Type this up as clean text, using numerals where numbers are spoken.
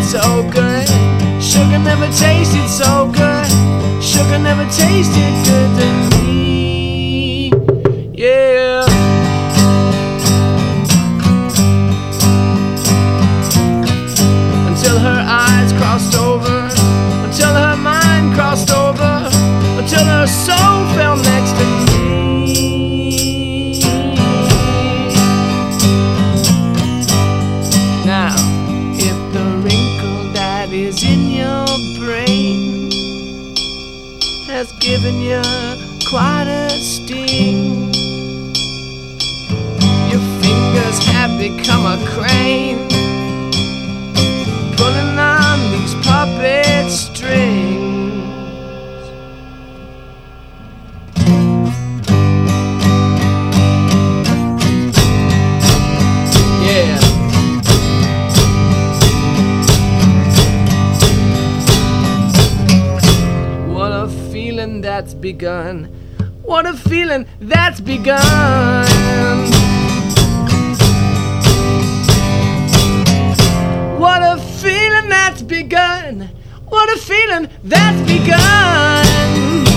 so good. Sugar never tasted so good. Sugar never tasted good to me. Yeah. Until her eyes crossed over, until her mind crossed over, until her soul fell next to me. Now, if the wrinkle that is in your brain has given you quite a sting, your fingers have become a crane, pulling on these puppet strings. Yeah. What a feeling that's begun. What a feeling that's begun. What a feeling that's begun. What a feeling that's begun.